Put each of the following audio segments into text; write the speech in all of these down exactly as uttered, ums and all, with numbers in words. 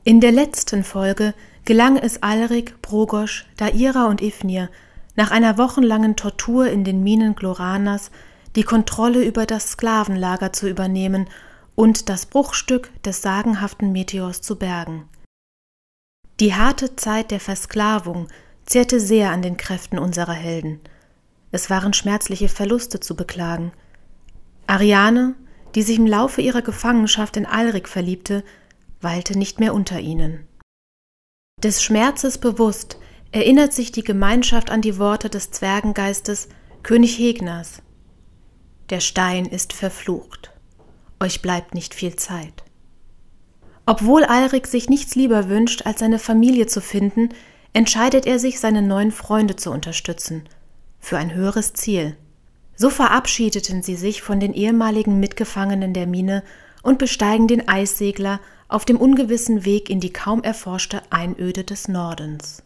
In der letzten Folge gelang es Alrik, Brogosch, Daira und Ifnir, nach einer wochenlangen Tortur in den Minen Gloranas die Kontrolle über das Sklavenlager zu übernehmen und das Bruchstück des sagenhaften Meteors zu bergen. Die harte Zeit der Versklavung zehrte sehr an den Kräften unserer Helden. Es waren schmerzliche Verluste zu beklagen. Ariane, die sich im Laufe ihrer Gefangenschaft in Alrik verliebte, weilte nicht mehr unter ihnen. Des Schmerzes bewusst erinnert sich die Gemeinschaft an die Worte des Zwergengeistes König Hegners. Der Stein ist verflucht. Euch bleibt nicht viel Zeit. Obwohl Alrik sich nichts lieber wünscht, als seine Familie zu finden, entscheidet er sich, seine neuen Freunde zu unterstützen. Für ein höheres Ziel. So verabschiedeten sie sich von den ehemaligen Mitgefangenen der Mine und besteigen den Eissegler auf dem ungewissen Weg in die kaum erforschte Einöde des Nordens.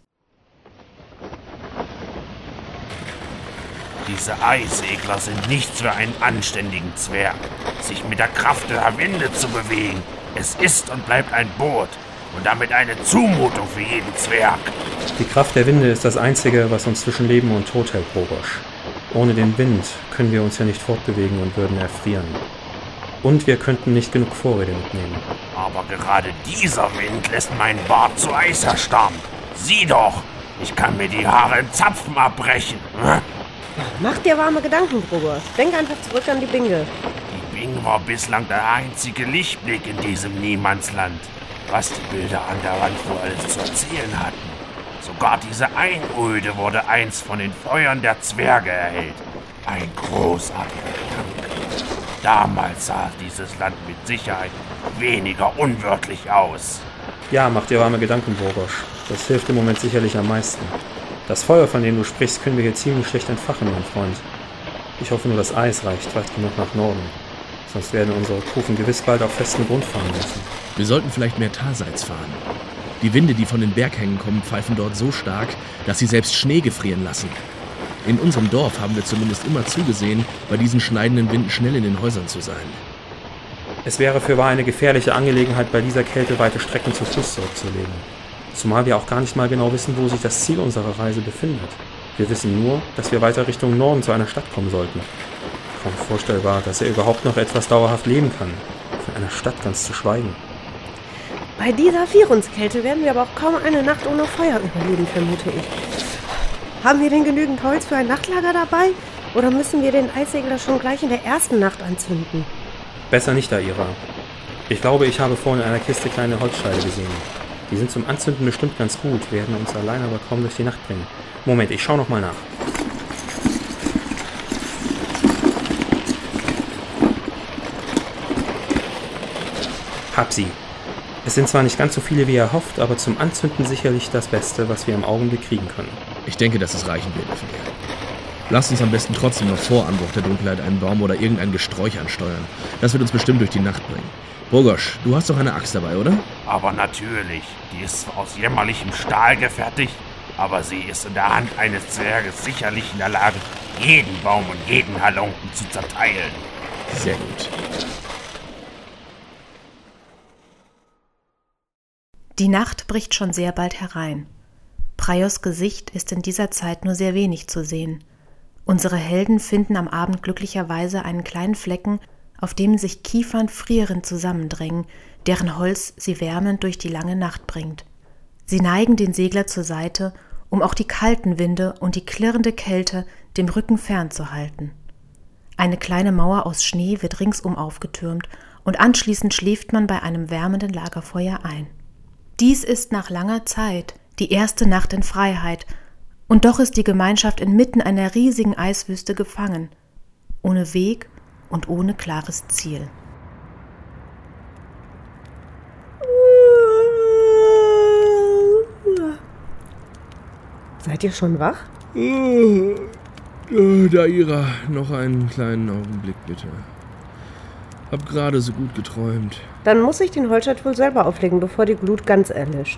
Diese Eissegler sind nichts für einen anständigen Zwerg, sich mit der Kraft der Winde zu bewegen. Es ist und bleibt ein Boot und damit eine Zumutung für jeden Zwerg. Die Kraft der Winde ist das Einzige, was uns zwischen Leben und Tod hält, Brogosch. Ohne den Wind können wir uns ja nicht fortbewegen und würden erfrieren. Und wir könnten nicht genug Vorräte mitnehmen. Aber gerade dieser Wind lässt meinen Bart zu Eis erstarren. Sieh doch, ich kann mir die Haare in Zapfen abbrechen. Hm? Mach dir warme Gedanken, Brogosch. Denk einfach zurück an die Binge. Die Binge war bislang der einzige Lichtblick in diesem Niemandsland. Was die Bilder an der Wand wohl alles zu erzählen hatten. Sogar diese Einöde wurde einst von den Feuern der Zwerge erhellt. Ein großartiger Gedanke. Damals sah dieses Land mit Sicherheit weniger unwirtlich aus. Ja, mach dir warme Gedanken, Brogosch. Das hilft im Moment sicherlich am meisten. Das Feuer, von dem du sprichst, können wir hier ziemlich schlecht entfachen, mein Freund. Ich hoffe nur, das Eis reicht weit genug nach Norden. Sonst werden unsere Kufen gewiss bald auf festen Grund fahren müssen. Wir sollten vielleicht mehr talseits fahren. Die Winde, die von den Berghängen kommen, pfeifen dort so stark, dass sie selbst Schnee gefrieren lassen. In unserem Dorf haben wir zumindest immer zugesehen, bei diesen schneidenden Winden schnell in den Häusern zu sein. Es wäre fürwahr eine gefährliche Angelegenheit, bei dieser Kälte weite Strecken zu Fuß zurückzulegen. Zumal wir auch gar nicht mal genau wissen, wo sich das Ziel unserer Reise befindet. Wir wissen nur, dass wir weiter Richtung Norden zu einer Stadt kommen sollten. Kaum vorstellbar, dass er überhaupt noch etwas dauerhaft leben kann. Von einer Stadt ganz zu schweigen. Bei dieser Vierungskälte werden wir aber auch kaum eine Nacht ohne Feuer überleben, vermute ich. Haben wir denn genügend Holz für ein Nachtlager dabei? Oder müssen wir den Eissegler schon gleich in der ersten Nacht anzünden? Besser nicht, Daira. Ich glaube, ich habe vorhin in einer Kiste kleine Holzscheide gesehen. Die sind zum Anzünden bestimmt ganz gut, werden uns allein aber kaum durch die Nacht bringen. Moment, ich schau noch mal nach. Hab sie. Es sind zwar nicht ganz so viele, wie er hofft, aber zum Anzünden sicherlich das Beste, was wir im Augenblick kriegen können. Ich denke, dass es reichen wird. Lasst uns am besten trotzdem noch vor Anbruch der Dunkelheit einen Baum oder irgendein Gesträuch ansteuern. Das wird uns bestimmt durch die Nacht bringen. Brogosch, du hast doch eine Axt dabei, oder? Aber natürlich. Die ist zwar aus jämmerlichem Stahl gefertigt, aber sie ist in der Hand eines Zwerges sicherlich in der Lage, jeden Baum und jeden Halunken zu zerteilen. Sehr gut. Die Nacht bricht schon sehr bald herein. Praios Gesicht ist in dieser Zeit nur sehr wenig zu sehen. Unsere Helden finden am Abend glücklicherweise einen kleinen Flecken, auf dem sich Kiefern frierend zusammendrängen, deren Holz sie wärmend durch die lange Nacht bringt. Sie neigen den Segler zur Seite, um auch die kalten Winde und die klirrende Kälte dem Rücken fernzuhalten. Eine kleine Mauer aus Schnee wird ringsum aufgetürmt und anschließend schläft man bei einem wärmenden Lagerfeuer ein. Dies ist nach langer Zeit die erste Nacht in Freiheit, und doch ist die Gemeinschaft inmitten einer riesigen Eiswüste gefangen, ohne Weg und ohne klares Ziel. Seid ihr schon wach? Äh, Daira, noch einen kleinen Augenblick bitte. Hab gerade so gut geträumt. Dann muss ich den Holzscheit wohl selber auflegen, bevor die Glut ganz erlischt.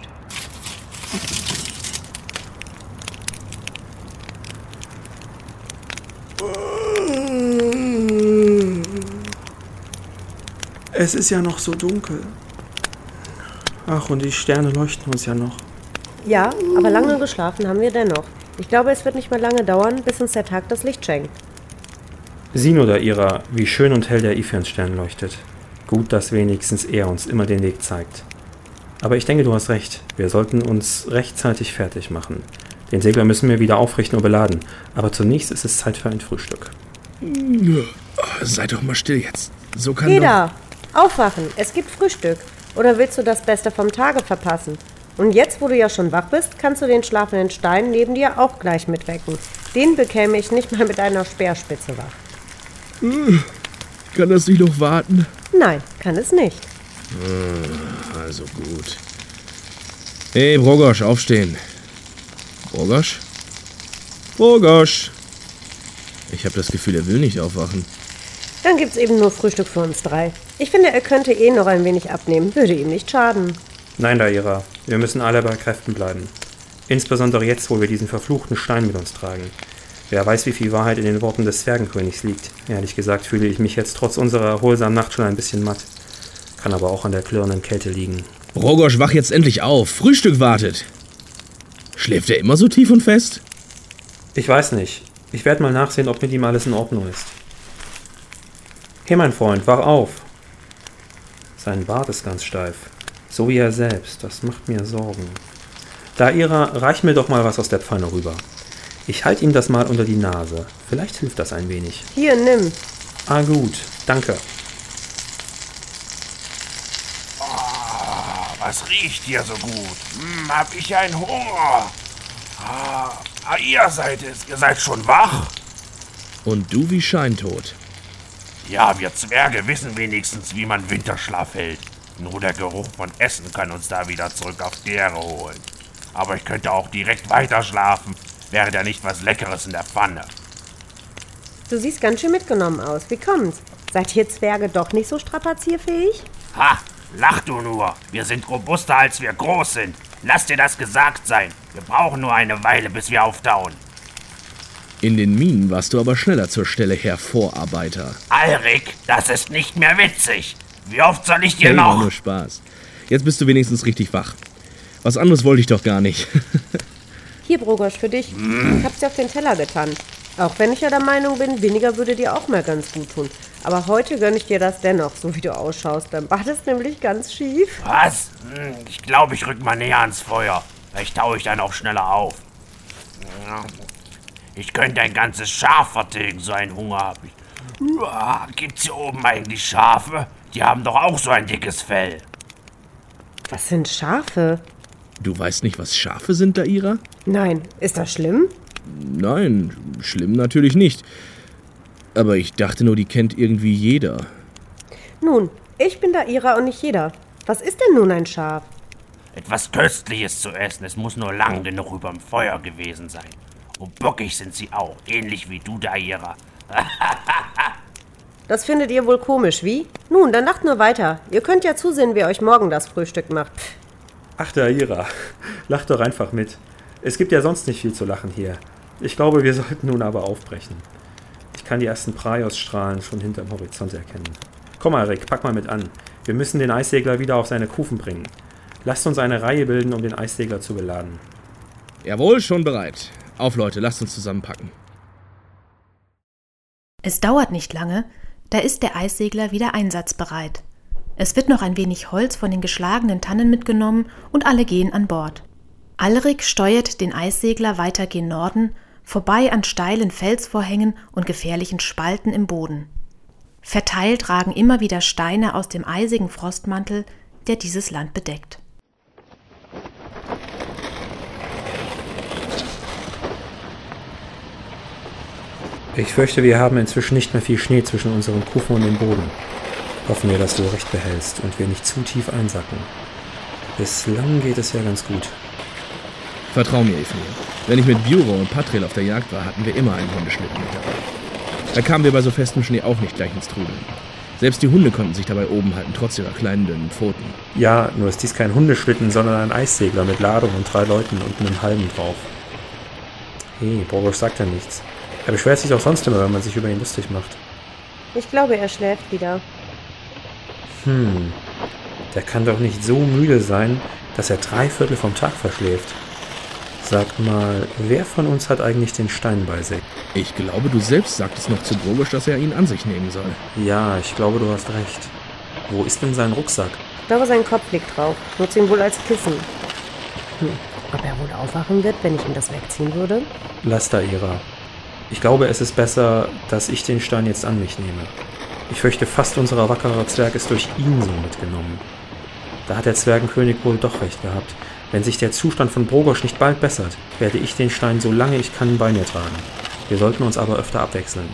Es ist ja noch so dunkel. Ach, und die Sterne leuchten uns ja noch. Ja, aber lange geschlafen haben wir dennoch. Ich glaube, es wird nicht mehr lange dauern, bis uns der Tag das Licht schenkt. Sino da Ira, wie schön und hell der Ifernstern leuchtet. Gut, dass wenigstens er uns immer den Weg zeigt. Aber ich denke, du hast recht. Wir sollten uns rechtzeitig fertig machen. Den Segler müssen wir wieder aufrichten und beladen. Aber zunächst ist es Zeit für ein Frühstück. Oh, sei doch mal still jetzt. So kann Peter, aufwachen. Es gibt Frühstück. Oder willst du das Beste vom Tage verpassen? Und jetzt, wo du ja schon wach bist, kannst du den schlafenden Stein neben dir auch gleich mitwecken. Den bekäme ich nicht mal mit einer Speerspitze wach. Doch... Kann das nicht noch warten? Nein, kann es nicht. Also gut. Hey, Brogosch, aufstehen. Brogosch? Brogosch! Ich habe das Gefühl, er will nicht aufwachen. Dann gibt's eben nur Frühstück für uns drei. Ich finde, er könnte eh noch ein wenig abnehmen. Würde ihm nicht schaden. Nein, Daira, wir müssen alle bei Kräften bleiben. Insbesondere jetzt, wo wir diesen verfluchten Stein mit uns tragen. Wer weiß, wie viel Wahrheit in den Worten des Zwergenkönigs liegt. Ehrlich gesagt fühle ich mich jetzt trotz unserer erholsamen Nacht schon ein bisschen matt. Kann aber auch an der klirrenden Kälte liegen. Brogosch, wach jetzt endlich auf. Frühstück wartet. Schläft er immer so tief und fest? Ich weiß nicht. Ich werde mal nachsehen, ob mit ihm alles in Ordnung ist. Hey, mein Freund, wach auf. Sein Bart ist ganz steif. So wie er selbst. Das macht mir Sorgen. Daira, reich mir doch mal was aus der Pfanne rüber. Ich halte ihm das mal unter die Nase. Vielleicht hilft das ein wenig. Hier, nimm. Ah, gut. Danke. Oh, was riecht hier so gut? Hm, hab ich einen Hunger. Ah, ah, ihr seid es. Ihr seid schon wach? Und du wie scheintot. Ja, wir Zwerge wissen wenigstens, wie man Winterschlaf hält. Nur der Geruch von Essen kann uns da wieder zurück auf die Erde holen. Aber ich könnte auch direkt weiter schlafen. Wäre da nicht was Leckeres in der Pfanne? Du siehst ganz schön mitgenommen aus. Wie kommt's? Seid ihr Zwerge doch nicht so strapazierfähig? Ha, lach du nur. Wir sind robuster, als wir groß sind. Lass dir das gesagt sein. Wir brauchen nur eine Weile, bis wir auftauen. In den Minen warst du aber schneller zur Stelle, Herr Vorarbeiter. Alrik, das ist nicht mehr witzig. Wie oft soll ich dir Hey, war noch... nur Spaß. Jetzt bist du wenigstens richtig wach. Was anderes wollte ich doch gar nicht. Hier, Brogosch, für dich. Ich hab's dir auf den Teller getan. Auch wenn ich ja der Meinung bin, weniger würde dir auch mal ganz gut tun. Aber heute gönne ich dir das dennoch, so wie du ausschaust. Dein Bart ist nämlich ganz schief. Was? Hm, Ich glaube, ich rück mal näher ans Feuer. Vielleicht taue ich dann auch schneller auf. Ich könnte ein ganzes Schaf vertilgen, so einen Hunger habe ich. Uah, Gibt's hier oben eigentlich Schafe? Die haben doch auch so ein dickes Fell. Was sind Schafe? Du weißt nicht, was Schafe sind, Daira? Nein, ist das schlimm? Nein, schlimm natürlich nicht. Aber ich dachte nur, die kennt irgendwie jeder. Nun, ich bin Daira und nicht jeder. Was ist denn nun ein Schaf? Etwas Köstliches zu essen. Es muss nur lang genug überm Feuer gewesen sein. Und bockig sind sie auch, ähnlich wie du, Daira. Das findet ihr wohl komisch, wie? Nun, dann lacht nur weiter. Ihr könnt ja zusehen, wie ihr euch morgen das Frühstück macht. Pff. Ach, Daira, lach doch einfach mit. Es gibt ja sonst nicht viel zu lachen hier. Ich glaube, wir sollten nun aber aufbrechen. Ich kann die ersten Praios-Strahlen schon hinterm Horizont erkennen. Komm, Alrik, pack mal mit an. Wir müssen den Eissegler wieder auf seine Kufen bringen. Lasst uns eine Reihe bilden, um den Eissegler zu beladen. Jawohl, schon bereit. Auf, Leute, lasst uns zusammenpacken. Es dauert nicht lange, da ist der Eissegler wieder einsatzbereit. Es wird noch ein wenig Holz von den geschlagenen Tannen mitgenommen und alle gehen an Bord. Alrik steuert den Eissegler weiter gen Norden, vorbei an steilen Felsvorhängen und gefährlichen Spalten im Boden. Verteilt ragen immer wieder Steine aus dem eisigen Frostmantel, der dieses Land bedeckt. Ich fürchte, wir haben inzwischen nicht mehr viel Schnee zwischen unseren Kufen und dem Boden. Hoffen wir, dass du recht behältst und wir nicht zu tief einsacken. Bislang geht es ja ganz gut. Vertrau mir, Ifnir. Wenn ich mit Bjuro und Patril auf der Jagd war, hatten wir immer einen Hundeschlitten mit dabei. Da kamen wir bei so festem Schnee auch nicht gleich ins Trudeln. Selbst die Hunde konnten sich dabei oben halten, trotz ihrer kleinen, dünnen Pfoten. Ja, nur ist dies kein Hundeschlitten, sondern ein Eissegler mit Ladung und drei Leuten und einem Halm drauf. Hey, Brogosch sagt ja nichts. Er beschwert sich auch sonst immer, wenn man sich über ihn lustig macht. Ich glaube, er schläft wieder. Hm, Der kann doch nicht so müde sein, dass er drei Viertel vom Tag verschläft. Sag mal, wer von uns hat eigentlich den Stein bei sich? Ich glaube, du selbst sagtest noch zu Brogosch, dass er ihn an sich nehmen soll. Ja, ich glaube, du hast recht. Wo ist denn sein Rucksack? Ich glaube, sein Kopf liegt drauf. Nutzt ihn wohl als Kissen. Hm. Ob er wohl aufwachen wird, wenn ich ihm das wegziehen würde? Lass da, Ira. Ich glaube, es ist besser, dass ich den Stein jetzt an mich nehme. Ich fürchte, fast unser wackerer Zwerg ist durch ihn so mitgenommen. Da hat der Zwergenkönig wohl doch recht gehabt. Wenn sich der Zustand von Brogosch nicht bald bessert, werde ich den Stein so lange ich kann bei mir tragen. Wir sollten uns aber öfter abwechseln.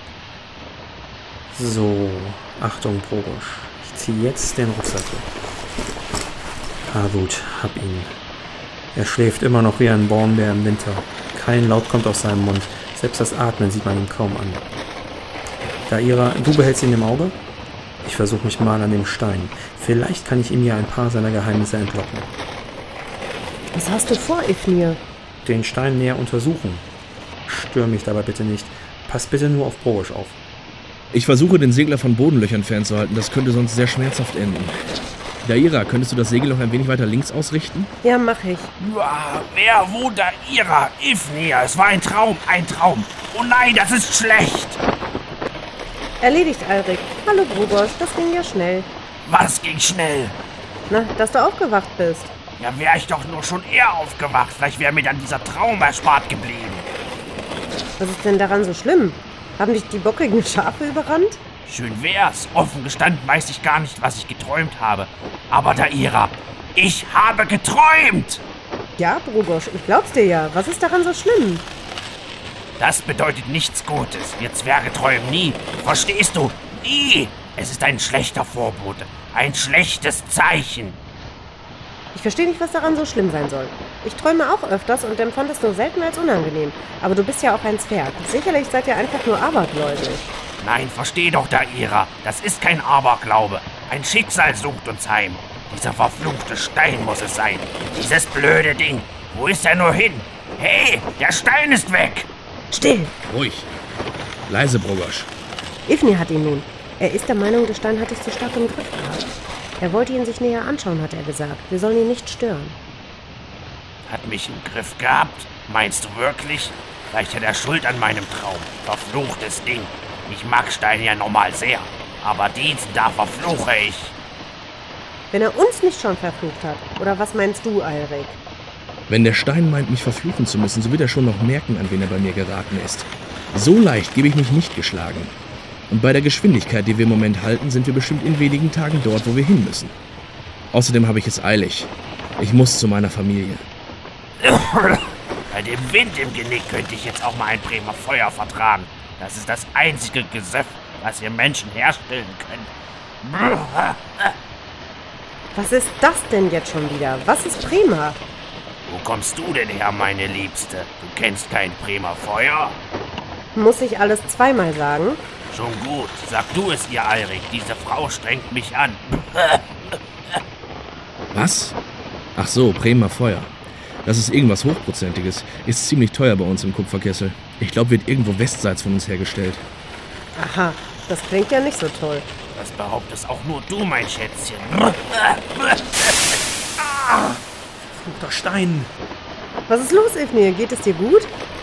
So, Achtung, Brogosch. Ich ziehe jetzt den Rucksack weg. Ah gut, hab ihn. Er schläft immer noch wie ein Bornbär im Winter. Kein Laut kommt aus seinem Mund. Selbst das Atmen sieht man ihm kaum an. Daira, du behältst ihn im Auge? Ich versuche mich mal an dem Stein. Vielleicht kann ich ihm ja ein paar seiner Geheimnisse entlocken. Was hast du vor, Ifnir? Den Stein näher untersuchen. Stör mich dabei bitte nicht. Pass bitte nur auf Brogosch auf. Ich versuche, den Segler von Bodenlöchern fernzuhalten. Das könnte sonst sehr schmerzhaft enden. Daira, könntest du das Segel noch ein wenig weiter links ausrichten? Ja, mach ich. Ja, wer, wo, Daira? Ifnir, es war ein Traum, ein Traum. Oh nein, das ist schlecht. Erledigt, Alrik. Hallo, Brogosch, das ging ja schnell. Was ging schnell? Na, dass du aufgewacht bist. Ja, wäre ich doch nur schon eher aufgewacht. Vielleicht wäre mir dann dieser Traum erspart geblieben. Was ist denn daran so schlimm? Haben dich die bockigen Schafe überrannt? Schön wär's. Offen gestanden weiß ich gar nicht, was ich geträumt habe. Aber Daira, ich habe geträumt! Ja, Brogosch, ich glaub's dir ja. Was ist daran so schlimm? Das bedeutet nichts Gutes. Wir Zwerge träumen nie. Verstehst du? Nie! Es ist ein schlechter Vorbote. Ein schlechtes Zeichen. Ich verstehe nicht, was daran so schlimm sein soll. Ich träume auch öfters und empfand es nur selten als unangenehm. Aber du bist ja auch ein Zwerg. Sicherlich seid ihr einfach nur abergläubig. Nein, versteh doch, Daira. Das ist kein Aberglaube. Ein Schicksal sucht uns heim. Dieser verfluchte Stein muss es sein. Dieses blöde Ding. Wo ist er nur hin? Hey, der Stein ist weg! Still! Ruhig. Leise, Brogosch. Ifnir hat ihn nun. Er ist der Meinung, der Stein hat dich zu stark im Griff gehabt. Er wollte ihn sich näher anschauen, hat er gesagt. Wir sollen ihn nicht stören. Hat mich im Griff gehabt? Meinst du wirklich? Vielleicht hat er Schuld an meinem Traum. Verfluchtes Ding. Ich mag Steine ja normal sehr. Aber diesen da verfluche ich. Wenn er uns nicht schon verflucht hat. Oder was meinst du, Alrik? Wenn der Stein meint, mich verfluchen zu müssen, so wird er schon noch merken, an wen er bei mir geraten ist. So leicht gebe ich mich nicht geschlagen. Und bei der Geschwindigkeit, die wir im Moment halten, sind wir bestimmt in wenigen Tagen dort, wo wir hin müssen. Außerdem habe ich es eilig. Ich muss zu meiner Familie. Bei dem Wind im Genick könnte ich jetzt auch mal ein Bremer Feuer vertragen. Das ist das einzige Gesöff, was wir Menschen herstellen können. Was ist das denn jetzt schon wieder? Was ist Bremer? Wo kommst du denn her, meine Liebste? Du kennst kein Bremer Feuer? Muss ich alles zweimal sagen? Schon gut. Sag du es ihr, Alrik. Diese Frau strengt mich an. Was? Ach so, Bremer Feuer. Das ist irgendwas Hochprozentiges. Ist ziemlich teuer bei uns im Kupferkessel. Ich glaube, wird irgendwo westseits von uns hergestellt. Aha, das klingt ja nicht so toll. Das behauptest auch nur du, mein Schätzchen. Ah! Verfluchter Stein! Was ist los, Ifnir? Geht es dir gut?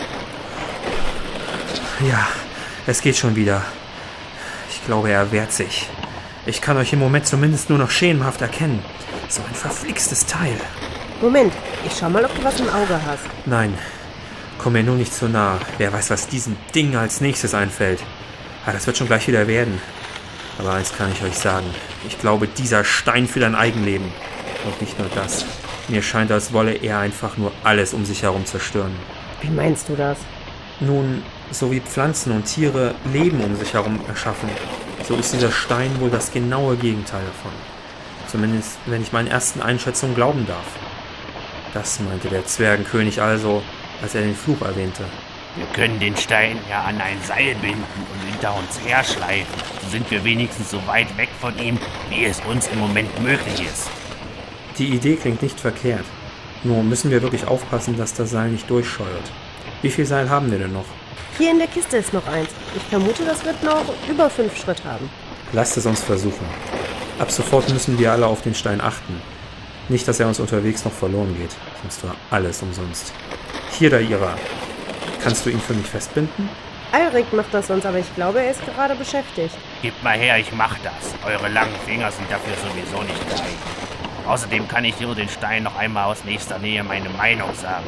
Ja, es geht schon wieder. Ich glaube, er wehrt sich. Ich kann euch im Moment zumindest nur noch schemenhaft erkennen. So ein verflixtes Teil. Moment, ich schau mal, ob du was im Auge hast. Nein, komm mir nur nicht zu nah. Wer weiß, was diesem Ding als nächstes einfällt. Ah, das wird schon gleich wieder werden. Aber eins kann ich euch sagen. Ich glaube, dieser Stein für dein Eigenleben. Und nicht nur das. Mir scheint, als wolle er einfach nur alles um sich herum zerstören. Wie meinst du das? Nun, so wie Pflanzen und Tiere Leben um sich herum erschaffen, so ist dieser Stein wohl das genaue Gegenteil davon. Zumindest, wenn ich meinen ersten Einschätzungen glauben darf. Das meinte der Zwergenkönig also, als er den Fluch erwähnte. Wir können den Stein ja an ein Seil binden und hinter uns herschleifen. So sind wir wenigstens so weit weg von ihm, wie es uns im Moment möglich ist. Die Idee klingt nicht verkehrt. Nur müssen wir wirklich aufpassen, dass das Seil nicht durchscheuert. Wie viel Seil haben wir denn noch? Hier in der Kiste ist noch eins. Ich vermute, das wird noch über fünf Schritt haben. Lasst es uns versuchen. Ab sofort müssen wir alle auf den Stein achten. Nicht, dass er uns unterwegs noch verloren geht, sonst war alles umsonst. Hier, Daira. Kannst du ihn für mich festbinden? Alrik macht das sonst, aber ich glaube, er ist gerade beschäftigt. Gebt mal her, ich mach das. Eure langen Finger sind dafür sowieso nicht geeignet. Außerdem kann ich über den Stein noch einmal aus nächster Nähe meine Meinung sagen.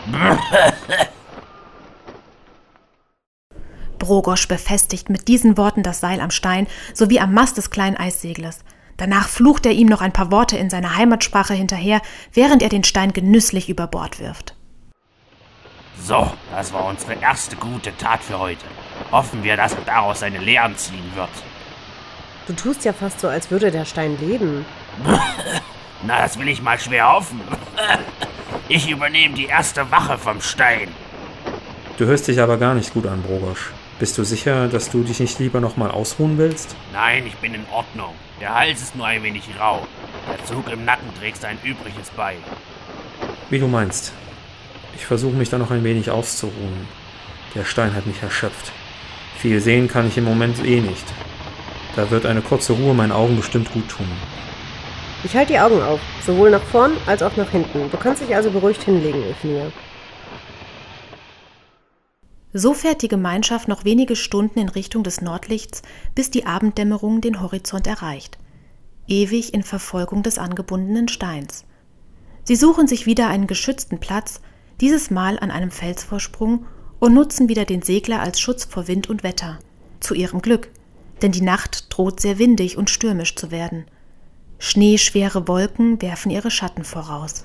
Brogosch befestigt mit diesen Worten das Seil am Stein sowie am Mast des kleinen Eisseglers. Danach flucht er ihm noch ein paar Worte in seiner Heimatsprache hinterher, während er den Stein genüsslich über Bord wirft. So, das war unsere erste gute Tat für heute. Hoffen wir, dass er daraus seine Lehren ziehen wird. Du tust ja fast so, als würde der Stein leben. Na, das will ich mal schwer hoffen. Ich übernehme die erste Wache vom Stein. Du hörst dich aber gar nicht gut an, Brogosch. Bist du sicher, dass du dich nicht lieber noch mal ausruhen willst? Nein, ich bin in Ordnung. Der Hals ist nur ein wenig rau. Der Zug im Nacken trägt sein Übriges bei. Wie du meinst. Ich versuche mich da noch ein wenig auszuruhen. Der Stein hat mich erschöpft. Viel sehen kann ich im Moment eh nicht. Da wird eine kurze Ruhe meinen Augen bestimmt gut tun. Ich halte die Augen auf, sowohl nach vorn als auch nach hinten. Du kannst dich also beruhigt hinlegen, Ifnir. So fährt die Gemeinschaft noch wenige Stunden in Richtung des Nordlichts, bis die Abenddämmerung den Horizont erreicht. Ewig in Verfolgung des angebundenen Steins. Sie suchen sich wieder einen geschützten Platz, dieses Mal an einem Felsvorsprung, und nutzen wieder den Segler als Schutz vor Wind und Wetter. Zu ihrem Glück, denn die Nacht droht sehr windig und stürmisch zu werden. Schneeschwere Wolken werfen ihre Schatten voraus.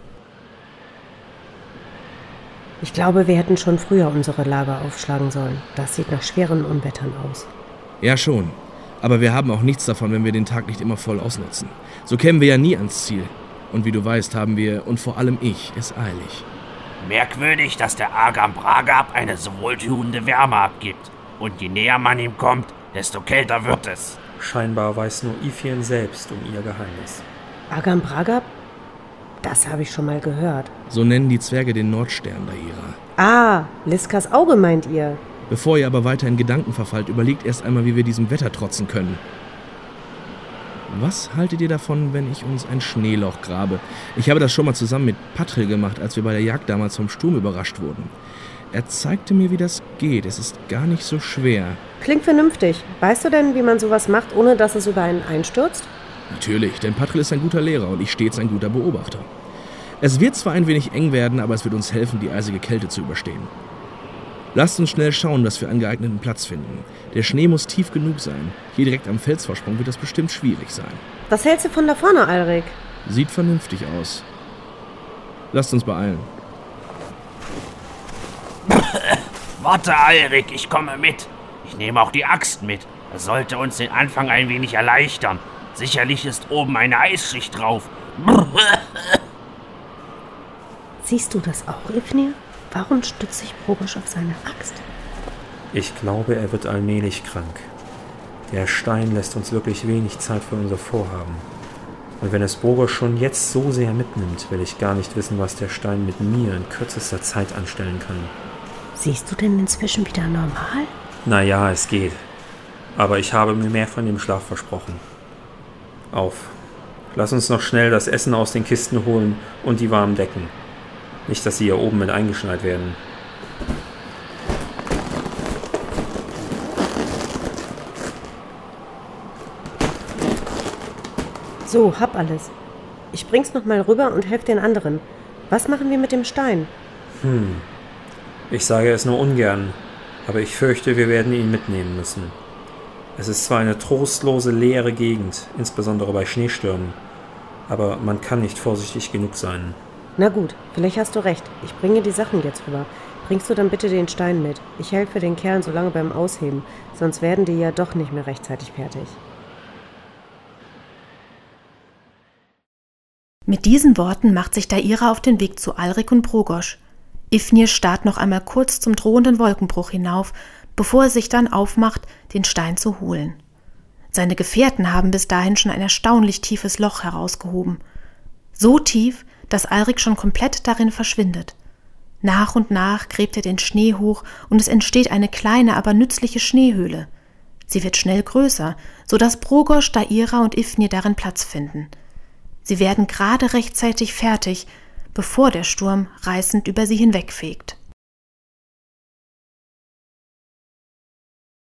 Ich glaube, wir hätten schon früher unsere Lager aufschlagen sollen. Das sieht nach schweren Unwettern aus. Ja schon, aber wir haben auch nichts davon, wenn wir den Tag nicht immer voll ausnutzen. So kämen wir ja nie ans Ziel. Und wie du weißt, haben wir, und vor allem ich, es eilig. Merkwürdig, dass der Agam Bragab eine so wohltuende Wärme abgibt. Und je näher man ihm kommt, desto kälter wird es. Scheinbar weiß nur Ifien selbst um ihr Geheimnis. Agam Bragab? Das habe ich schon mal gehört. So nennen die Zwerge den Nordstern, Daira. Ah, Liskas Auge meint ihr? Bevor ihr aber weiter in Gedanken verfallt, überlegt erst einmal, wie wir diesem Wetter trotzen können. Was haltet ihr davon, wenn ich uns ein Schneeloch grabe? Ich habe das schon mal zusammen mit Patril gemacht, als wir bei der Jagd damals vom Sturm überrascht wurden. Er zeigte mir, wie das geht. Es ist gar nicht so schwer. Klingt vernünftig. Weißt du denn, wie man sowas macht, ohne dass es über einen einstürzt? Natürlich, denn Patril ist ein guter Lehrer und ich stets ein guter Beobachter. Es wird zwar ein wenig eng werden, aber es wird uns helfen, die eisige Kälte zu überstehen. Lasst uns schnell schauen, dass wir einen geeigneten Platz finden. Der Schnee muss tief genug sein. Hier direkt am Felsvorsprung wird das bestimmt schwierig sein. Was hältst du von da vorne, Alrik? Sieht vernünftig aus. Lasst uns beeilen. Warte, Alrik, ich komme mit. Ich nehme auch die Axt mit. Das sollte uns den Anfang ein wenig erleichtern. Sicherlich ist oben eine Eisschicht drauf. Siehst du das auch, Ifnir? Warum stützt sich Brogosch auf seine Axt? Ich glaube, er wird allmählich krank. Der Stein lässt uns wirklich wenig Zeit für unser Vorhaben. Und wenn es Brogosch schon jetzt so sehr mitnimmt, will ich gar nicht wissen, was der Stein mit mir in kürzester Zeit anstellen kann. Siehst du denn inzwischen wieder normal? Naja, es geht. Aber ich habe mir mehr von dem Schlaf versprochen. Auf. Lass uns noch schnell das Essen aus den Kisten holen und die warmen Decken. Nicht, dass sie hier oben mit eingeschneit werden. So, hab alles. Ich bring's noch mal rüber und helf den anderen. Was machen wir mit dem Stein? Hm. Ich sage es nur ungern, aber ich fürchte, wir werden ihn mitnehmen müssen. Es ist zwar eine trostlose, leere Gegend, insbesondere bei Schneestürmen, aber man kann nicht vorsichtig genug sein. Na gut, vielleicht hast du recht. Ich bringe die Sachen jetzt rüber. Bringst du dann bitte den Stein mit? Ich helfe den Kerlen so lange beim Ausheben, sonst werden die ja doch nicht mehr rechtzeitig fertig. Mit diesen Worten macht sich Daira auf den Weg zu Alrik und Brogosch. Ifnir starrt noch einmal kurz zum drohenden Wolkenbruch hinauf, bevor er sich dann aufmacht, den Stein zu holen. Seine Gefährten haben bis dahin schon ein erstaunlich tiefes Loch herausgehoben. So tief, dass Alrik schon komplett darin verschwindet. Nach und nach gräbt er den Schnee hoch und es entsteht eine kleine, aber nützliche Schneehöhle. Sie wird schnell größer, so dass Brogosch, Daira und Ifnir darin Platz finden. Sie werden gerade rechtzeitig fertig, bevor der Sturm reißend über sie hinwegfegt.